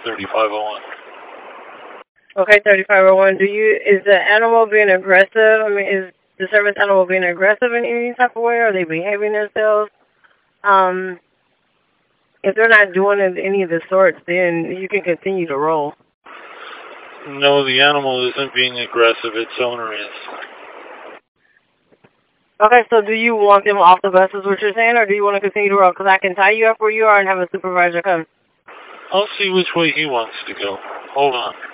3501. Okay, 3501. Is the animal being aggressive? I mean, is the service animal being aggressive in any type of way? Are they behaving themselves? If they're not doing any of the sorts, then you can continue to roll. No, the animal isn't being aggressive. Its owner is. Okay, so do you want them off the bus is what you're saying, or do you want to continue to roll? Because I can tie you up where you are and have a supervisor come. I'll see which way he wants to go. Hold on.